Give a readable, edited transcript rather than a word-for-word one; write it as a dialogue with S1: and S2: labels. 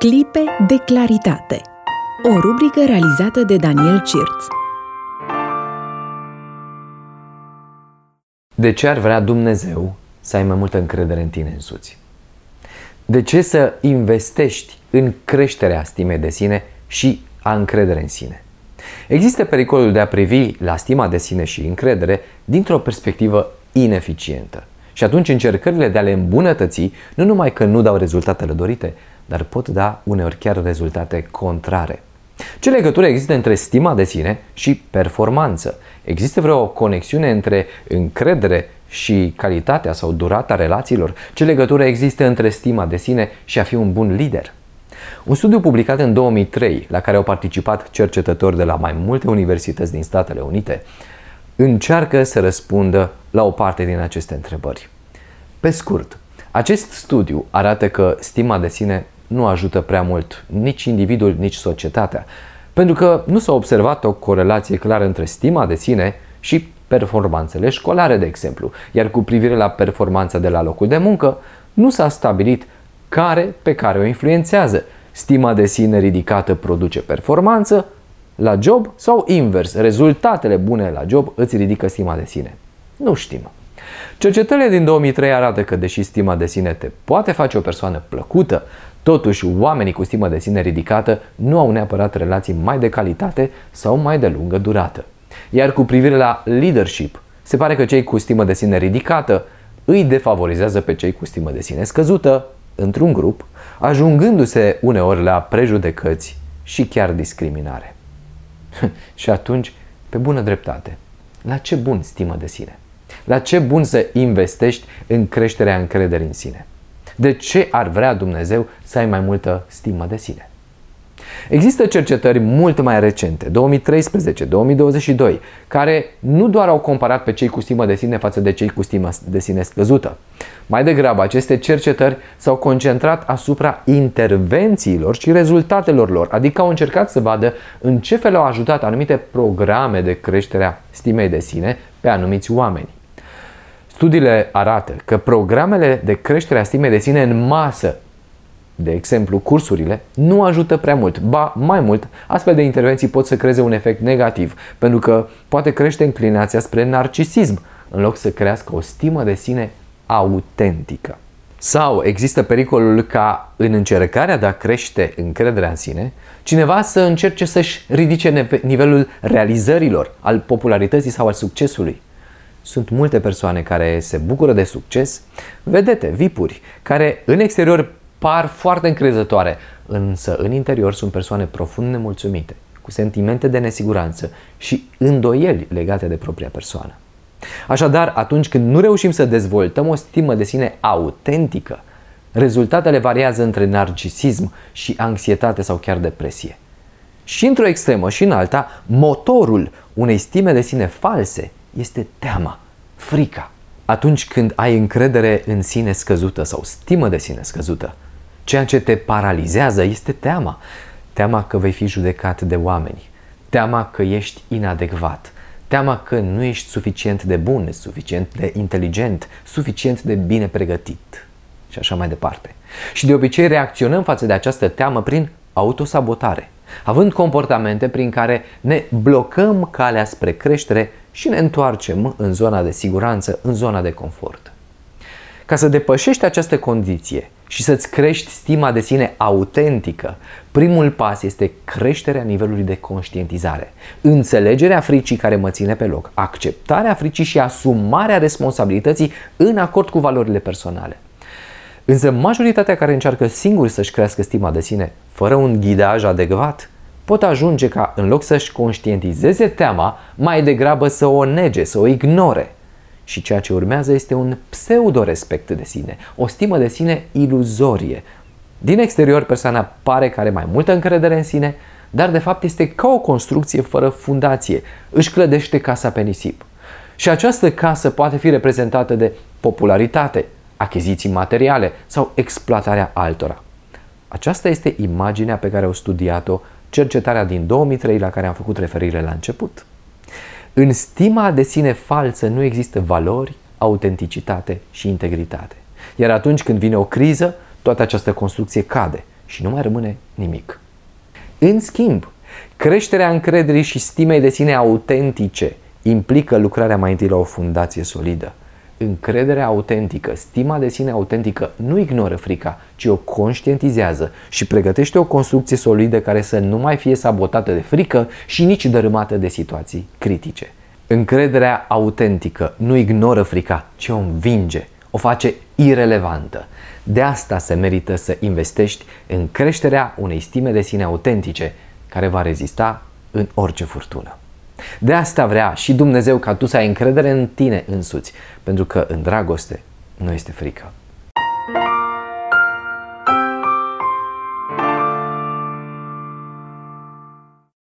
S1: Clipe de claritate. O rubrică realizată de Daniel Cirț.
S2: De ce ar vrea Dumnezeu să ai mai multă încredere în tine însuți? De ce să investești în creșterea stimei de sine și a încrederei în sine? Există pericolul de a privi la stima de sine și încredere dintr-o perspectivă ineficientă. Și atunci încercările de a le îmbunătăți nu numai că nu dau rezultatele dorite, dar pot da uneori chiar rezultate contrare. Ce legătură există între stima de sine și performanță? Există vreo conexiune între încredere și calitatea sau durata relațiilor? Ce legătură există între stima de sine și a fi un bun lider? Un studiu publicat în 2003, la care au participat cercetători de la mai multe universități din Statele Unite, încearcă să răspundă la o parte din aceste întrebări. Pe scurt, acest studiu arată că stima de sine nu ajută prea mult nici individul, nici societatea, pentru că nu s-a observat o corelație clară între stima de sine și performanțele școlare, de exemplu, iar cu privire la performanța de la locul de muncă, nu s-a stabilit care pe care o influențează. Stima de sine ridicată produce performanță la job sau invers, rezultatele bune la job îți ridică stima de sine? Nu știm. Cercetările din 2003 arată că deși stima de sine te poate face o persoană plăcută, totuși oamenii cu stimă de sine ridicată nu au neapărat relații mai de calitate sau mai de lungă durată. Iar cu privire la leadership, se pare că cei cu stimă de sine ridicată îi defavorizează pe cei cu stimă de sine scăzută într-un grup, ajungându-se uneori la prejudecăți și chiar discriminare. Și atunci, pe bună dreptate, la ce bun stimă de sine? La ce bun să investești în creșterea încrederii în sine? De ce ar vrea Dumnezeu să ai mai multă stimă de sine? Există cercetări mult mai recente, 2013-2022, care nu doar au comparat pe cei cu stimă de sine față de cei cu stimă de sine scăzută. Mai degrabă, aceste cercetări s-au concentrat asupra intervențiilor și rezultatelor lor, adică au încercat să vadă în ce fel au ajutat anumite programe de creștere a stimei de sine pe anumiți oameni. Studiile arată că programele de creștere a stimei de sine în masă, de exemplu cursurile, nu ajută prea mult. Ba, mai mult, astfel de intervenții pot să creeze un efect negativ, pentru că poate crește înclinația spre narcisism, în loc să crească o stimă de sine autentică. Sau există pericolul ca în încercarea de a crește încrederea în sine, cineva să încerce să-și ridice nivelul realizărilor, al popularității sau al succesului. Sunt multe persoane care se bucură de succes, vedete, vipuri, care în exterior par foarte încrezătoare, însă în interior sunt persoane profund nemulțumite, cu sentimente de nesiguranță și îndoieli legate de propria persoană. Așadar, atunci când nu reușim să dezvoltăm o stimă de sine autentică, rezultatele variază între narcisism și anxietate sau chiar depresie. Și într-o extremă și în alta, motorul unei stime de sine false este teama, frica. Atunci când ai încredere în sine scăzută sau stimă de sine scăzută, ceea ce te paralizează este teama. Teama că vei fi judecat de oameni, teama că ești inadecvat, teama că nu ești suficient de bun, suficient de inteligent, suficient de bine pregătit și așa mai departe. Și de obicei reacționăm față de această teamă prin autosabotare, având comportamente prin care ne blocăm calea spre creștere și ne întoarcem în zona de siguranță, în zona de confort. Ca să depășești această condiție și să-ți crești stima de sine autentică, primul pas este creșterea nivelului de conștientizare, înțelegerea fricii care mă ține pe loc, acceptarea fricii și asumarea responsabilității în acord cu valorile personale. Însă majoritatea care încearcă singuri să-și crească stima de sine, fără un ghidaj adecvat, pot ajunge ca, în loc să-și conștientizeze teama, mai degrabă să o nege, să o ignore. Și ceea ce urmează este un pseudo-respect de sine, o stimă de sine iluzorie. Din exterior, persoana pare că are mai multă încredere în sine, dar de fapt este ca o construcție fără fundație, își clădește casa pe nisip. Și această casă poate fi reprezentată de popularitate, achiziții materiale sau exploatarea altora. Aceasta este imaginea pe care au studiat-o cercetarea din 2003 la care am făcut referire la început. În stima de sine falsă nu există valori, autenticitate și integritate. Iar atunci când vine o criză, toată această construcție cade și nu mai rămâne nimic. În schimb, creșterea încrederii și stimei de sine autentice implică lucrarea mai întâi la o fundație solidă. Încrederea autentică, stima de sine autentică nu ignoră frica, ci o conștientizează și pregătește o construcție solidă care să nu mai fie sabotată de frică și nici dărâmată de situații critice. Încrederea autentică nu ignoră frica, ci o învinge, o face irelevantă. De asta se merită să investești în creșterea unei stime de sine autentice care va rezista în orice furtună. De asta vrea și Dumnezeu ca tu să ai încredere în tine însuți, pentru că în dragoste nu este frică.